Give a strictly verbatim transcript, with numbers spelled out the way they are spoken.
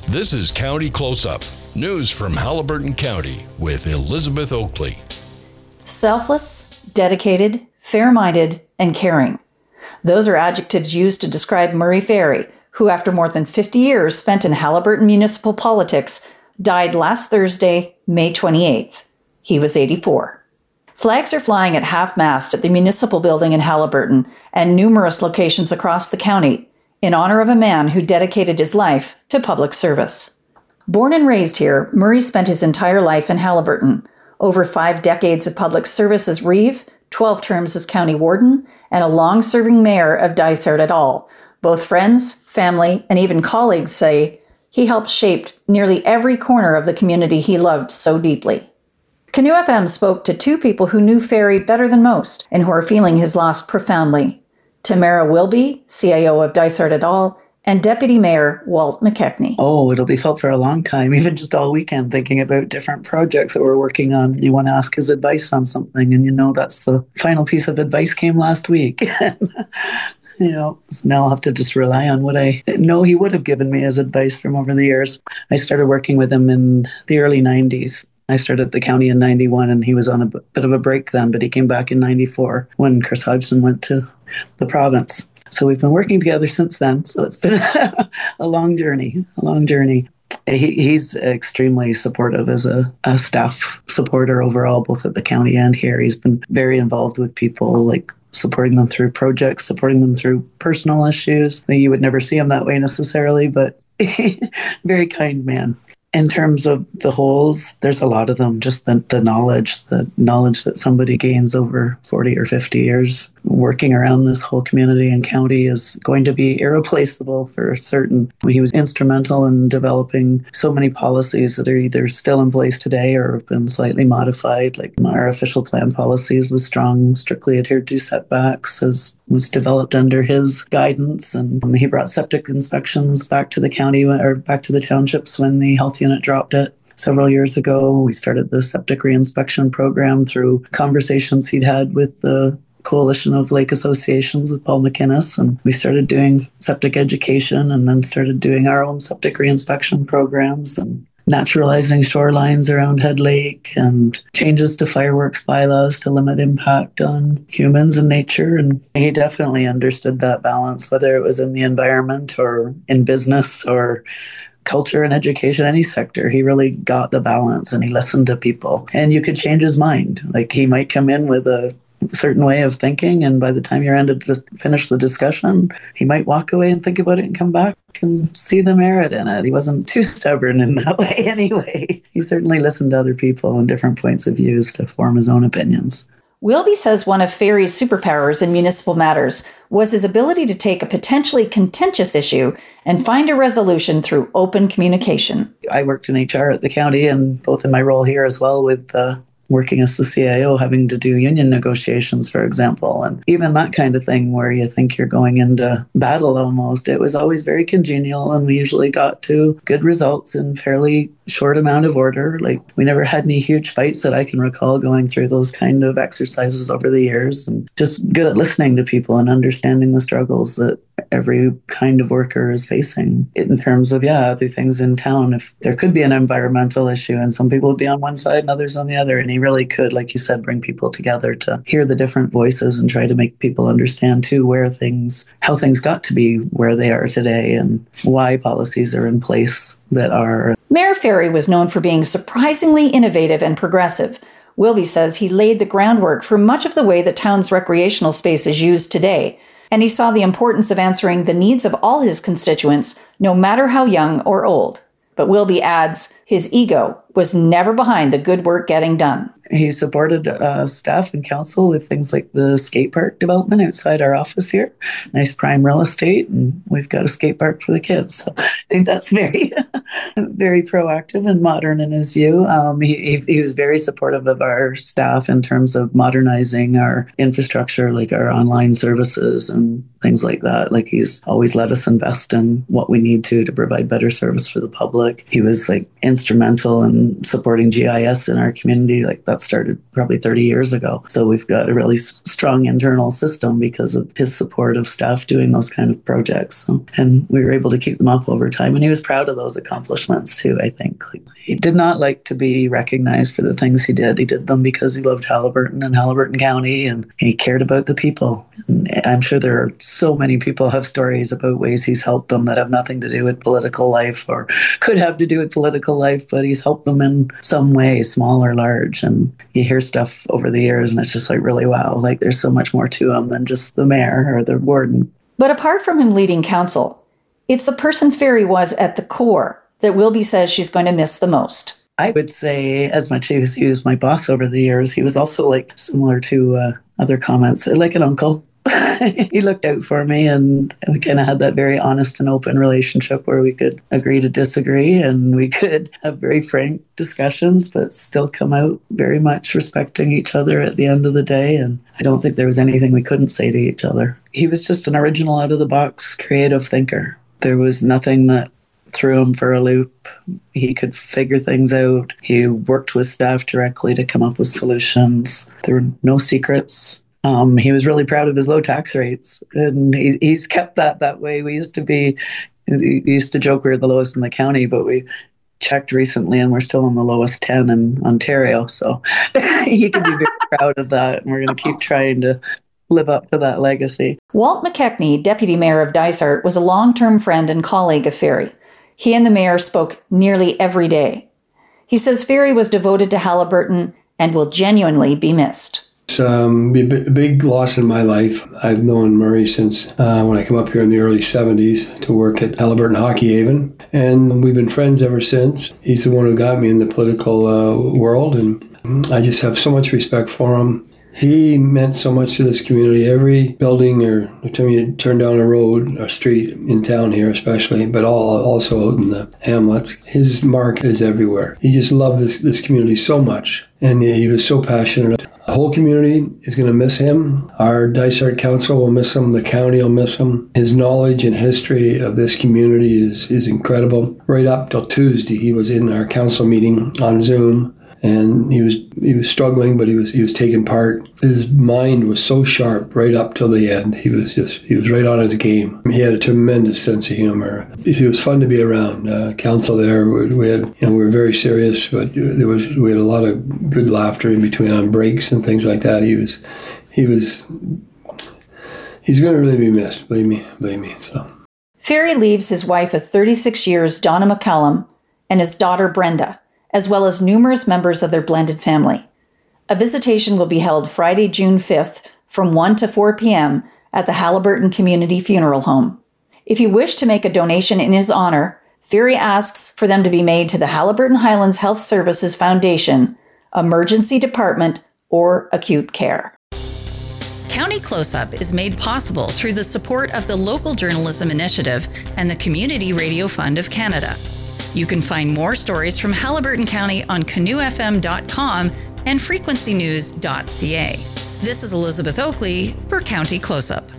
This is County Close-Up, news from Haliburton County with Elizabeth Oakley. Selfless, dedicated, fair-minded, and caring. Those are adjectives used to describe Murray Ferry, who after more than fifty years spent in Haliburton municipal politics, died last Thursday, May twenty-eighth. He was eighty-four. Flags are flying at half-mast at the municipal building in Haliburton and numerous locations across the county in honor of a man who dedicated his life to public service. Born and raised here, Murray spent his entire life in Haliburton, over five decades of public service as Reeve, twelve terms as county warden, and a long-serving mayor of Dysart et al. Both friends, family, and even colleagues say he helped shape nearly every corner of the community he loved so deeply. Canoe F M spoke to two people who knew Ferry better than most and who are feeling his loss profoundly. Tamara Wilby, C I O of Dysart et al., and Deputy Mayor Walt McKechnie. Oh, it'll be felt for a long time, even just all weekend thinking about different projects that we're working on. You want to ask his advice on something, and you know that's the final piece of advice came last week. You know, so now I'll have to just rely on what I know he would have given me as advice from over the years. I started working with him in the early nineties. I started at the county in ninety-one, and he was on a b- bit of a break then, but he came back in ninety-four when Chris Hodgson went to the province. So we've been working together since then. So it's been a long journey, a long journey. He, he's extremely supportive as a, a staff supporter overall, both at the county and here. He's been very involved with people, like supporting them through projects, supporting them through personal issues. You would never see him that way necessarily, but very kind man. In terms of the holes, there's a lot of them. Just the, the knowledge, the knowledge that somebody gains over forty or fifty years working around this whole community and county is going to be irreplaceable for certain. He was instrumental in developing so many policies that are either still in place today or have been slightly modified. Like our official plan policies was strong, strictly adhered to setbacks, as was developed under his guidance. And he brought septic inspections back to the county or back to the townships when the health unit dropped it. Several years ago, we started the septic reinspection program through conversations he'd had with the Coalition of Lake Associations with Paul McInnes, and we started doing septic education and then started doing our own septic reinspection programs and naturalizing shorelines around Head Lake and changes to fireworks bylaws to limit impact on humans and nature. And he definitely understood that balance, whether it was in the environment or in business or culture and education, any sector. He really got the balance and he listened to people. And you could change his mind. Like he might come in with a certain way of thinking, and by the time you're ended to finish the discussion, he might walk away and think about it and come back and see the merit in it. He wasn't too stubborn in that way anyway. He certainly listened to other people and different points of views to form his own opinions. Wilby says one of Ferry's superpowers in municipal matters was his ability to take a potentially contentious issue and find a resolution through open communication. I worked in H R at the county, and both in my role here as well with uh, working as the C I O, having to do union negotiations, for example, and even that kind of thing where you think you're going into battle almost. It was always very congenial, and we usually got to good results in fairly short amount of order. Like we never had any huge fights that I can recall going through those kind of exercises over the years, and just good at listening to people and understanding the struggles that every kind of worker is facing in terms of, yeah, other things in town. If there could be an environmental issue and some people would be on one side and others on the other, and he really could, like you said, bring people together to hear the different voices and try to make people understand too where things, how things got to be where they are today and why policies are in place that are. Mayor Ferry was known for being surprisingly innovative and progressive. Wilby says he laid the groundwork for much of the way the town's recreational space is used today, and he saw the importance of answering the needs of all his constituents, no matter how young or old. But Wilby adds his ego was never behind the good work getting done. He supported uh, staff and council with things like the skate park development outside our office here. Nice prime real estate, and we've got a skate park for the kids. So I think that's very, very proactive and modern in his view. Um, he, he was very supportive of our staff in terms of modernizing our infrastructure, like our online services and things like that. Like he's always let us invest in what we need to to provide better service for the public. He was like instrumental in supporting G I S in our community. Like that started probably thirty years ago. So we've got a really s- strong internal system because of his support of staff doing those kind of projects. So, and we were able to keep them up over time. And he was proud of those accomplishments too, I think. Like, he did not like to be recognized for the things he did. He did them because he loved Haliburton and Haliburton County, and he cared about the people. And I'm sure there are so many people have stories about ways he's helped them that have nothing to do with political life or could have to do with political life, but he's helped them in some way, small or large. And you hear stuff over the years and it's just like, really, wow, like there's so much more to him than just the mayor or the warden. But apart from him leading council, it's the person Ferry was at the core that Wilby says she's going to miss the most. I would say, as much as he was my boss over the years, he was also like similar to uh, other comments, like an uncle. He looked out for me, and we kind of had that very honest and open relationship where we could agree to disagree and we could have very frank discussions, but still come out very much respecting each other at the end of the day. And I don't think there was anything we couldn't say to each other. He was just an original, out-of-the-box, creative thinker. There was nothing that threw him for a loop. He could figure things out. He worked with staff directly to come up with solutions. There were no secrets. Um, he was really proud of his low tax rates, and he, he's kept that that way. We used to be, we used to joke we were the lowest in the county, but we checked recently and we're still on the lowest ten in Ontario. So he can be very proud of that, and we're going to keep trying to live up to that legacy. Walt McKechnie, deputy mayor of Dysart, was a long-term friend and colleague of Ferry. He and the mayor spoke nearly every day. He says Ferry was devoted to Haliburton and will genuinely be missed. It's um, a big loss in my life. I've known Murray since uh, when I came up here in the early seventies to work at Haliburton Hockey Haven, and we've been friends ever since. He's the one who got me in the political uh, world, and I just have so much respect for him. He meant so much to this community. Every building or every time you turn down a road or street in town here especially, but all, also out in the hamlets, his mark is everywhere. He just loved this, this community so much, and he was so passionate. The whole community is going to miss him. Our Dysart Council will miss him. The county will miss him. His knowledge and history of this community is, is incredible. Right up till Tuesday, he was in our council meeting on Zoom. And he was he was struggling, but he was he was taking part. His mind was so sharp right up till the end. He was just he was right on his game. He had a tremendous sense of humor. It was fun to be around. Uh, council there, we, we had you know we were very serious, but there was we had a lot of good laughter in between on breaks and things like that. He was he was he's going to really be missed. Believe me, believe me. So Ferry leaves his wife of thirty-six years, Donna McCallum, and his daughter Brenda, as well as numerous members of their blended family. A visitation will be held Friday, June fifth from one to four p.m. at the Haliburton Community Funeral Home. If you wish to make a donation in his honor, Ferry asks for them to be made to the Haliburton Highlands Health Services Foundation, Emergency Department, or Acute Care. County Close-Up is made possible through the support of the Local Journalism Initiative and the Community Radio Fund of Canada. You can find more stories from Haliburton County on canoe f m dot com and frequency news dot c a. This is Elizabeth Oakley for County Close-Up.